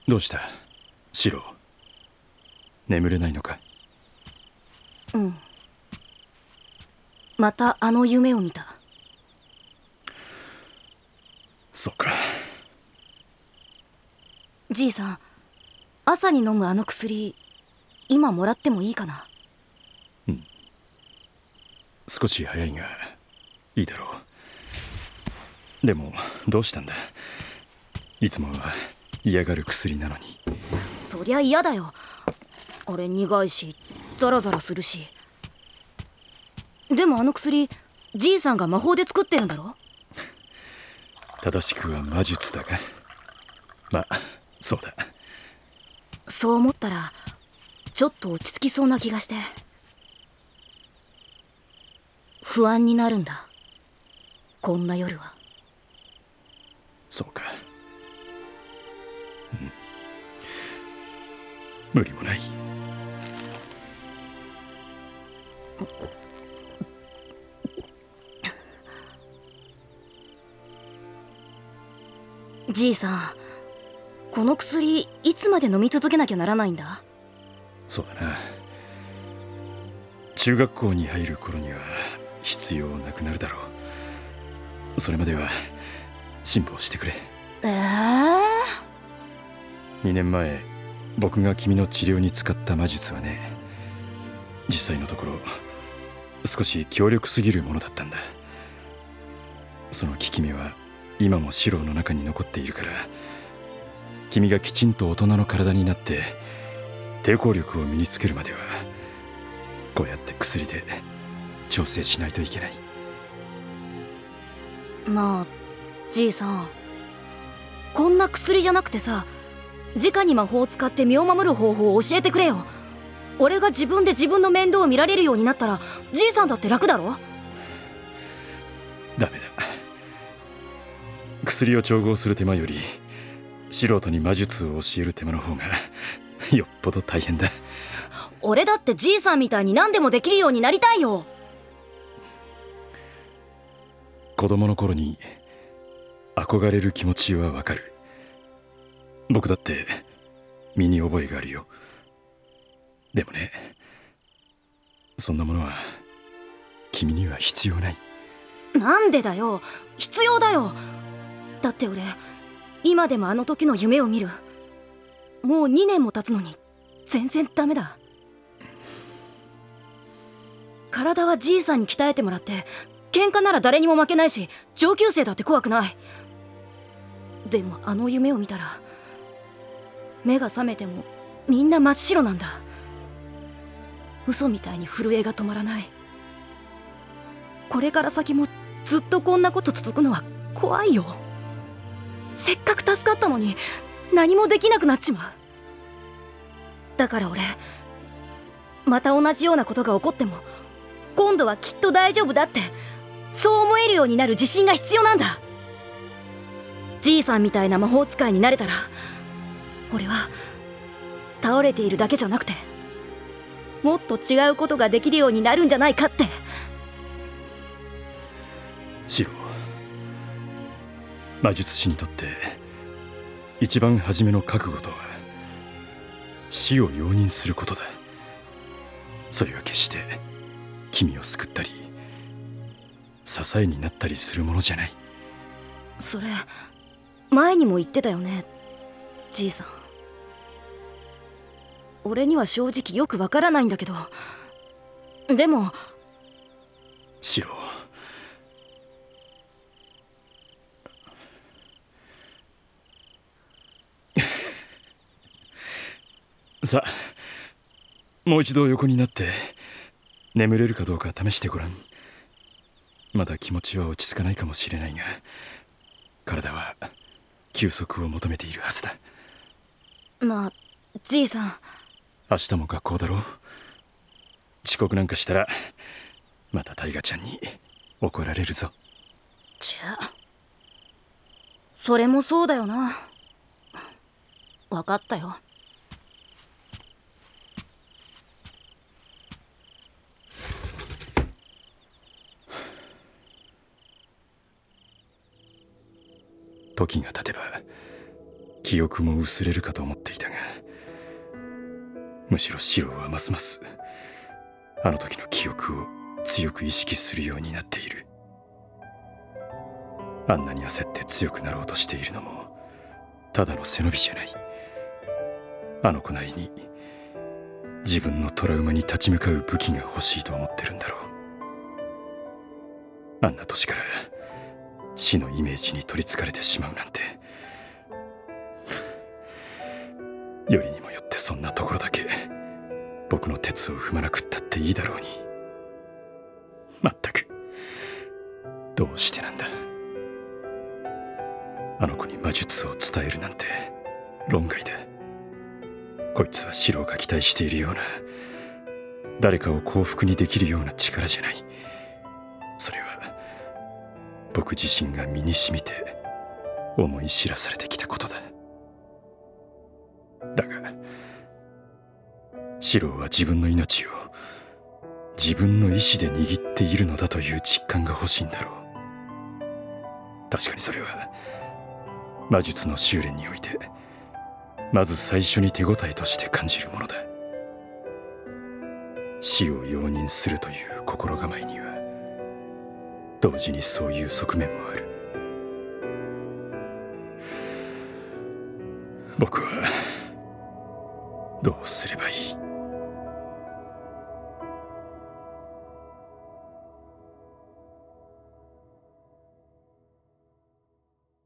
どうしたシロ？眠れないのか？ うん。またあの夢を見た。 そうか。 じいさん、朝に飲むあの薬、今もらってもいいかな？ うん。少し早いがいいだろう。でもどうしたんだ？いつもは嫌がる薬なのに。 そりゃ嫌だよ。あれ苦いしザラザラするし。でもあの薬、じいさんが魔法で作ってるんだろ？ 正しくは魔術だが、まあそうだ。 そう思ったらちょっと落ち着きそうな気がして不安になるんだ、こんな夜は。 そうか。うん。無理もない。 じいさん、この薬いつまで飲み続けなきゃならないんだ？ そうだな。中学校に入る頃には必要なくなるだろう。それまでは辛抱してくれ。2年前僕が君の治療に使った魔術はね、実際のところ少し強力すぎるものだったんだ。その効き目は今もシロの中に残っているから、君がきちんと大人の体になって抵抗力を身につけるまではこうやって薬で調整しないといけない。 なあじいさん、こんな薬じゃなくてさ、直に魔法を使って身を守る方法を教えてくれよ。俺が自分で自分の面倒を見られるようになったらじいさんだって楽だろ？ ダメだ。薬を調合する手間より素人に魔術を教える手間の方がよっぽど大変だ。 俺だってじいさんみたいに何でもできるようになりたいよ。 子供の頃に憧れる気持ちはわかる。僕だって身に覚えがあるよ。でもね、そんなものは君には必要ない。 なんでだよ、必要だよ。だって俺今でもあの時の夢を見る。もう2年も経つのに全然ダメだ。体はじいさんに鍛えてもらって、喧嘩なら誰にも負けないし上級生だって怖くない。でもあの夢を見たら目が覚めてもみんな真っ白なんだ。嘘みたいに震えが止まらない。これから先もずっとこんなこと続くのは怖いよ。せっかく助かったのに何もできなくなっちまう。だから俺、また同じようなことが起こっても今度はきっと大丈夫だって、そう思えるようになる自信が必要なんだ。じいさんみたいな魔法使いになれたら、俺は倒れているだけじゃなくてもっと違うことができるようになるんじゃないかって。 シロ、魔術師にとって一番初めの覚悟とは死を容認することだ。それは決して君を救ったり支えになったりするものじゃない。 それ前にも言ってたよね、じいさん。俺には正直よくわからないんだけど、でもシロ、さあもう一度横になって眠れるかどうか試してごらん。まだ気持ちは落ち着かないかもしれないが、体は休息を求めているはずだ。 なあじいさん、 明日も学校だろう。遅刻なんかしたらまたタイガちゃんに怒られるぞ。 それもそうだよな。分かったよ。 時が経てば記憶も薄れるかと思っていたが、むしろシロはますますあの時の記憶を強く意識するようになっている。あんなに焦って強くなろうとしているのもただの背伸びじゃない。あの子なりに自分のトラウマに立ち向かう武器が欲しいと思ってるんだろう。あんな年から死のイメージに取りつかれてしまうなんて。よりにもよってそんなところだけ僕の鉄を踏まなくったっていいだろうに。まったくどうしてなんだ。あの子に魔術を伝えるなんて論外だ。こいつはシロが期待しているような、誰かを幸福にできるような力じゃない。それは僕自身が身に染みて思い知らされてきたことだ。だがシロは自分の命を自分の意志で握っているのだという実感が欲しいんだろう。確かにそれは魔術の修練においてまず最初に手応えとして感じるものだ。死を容認するという心構えには同時にそういう側面もある。僕はどうすればいい？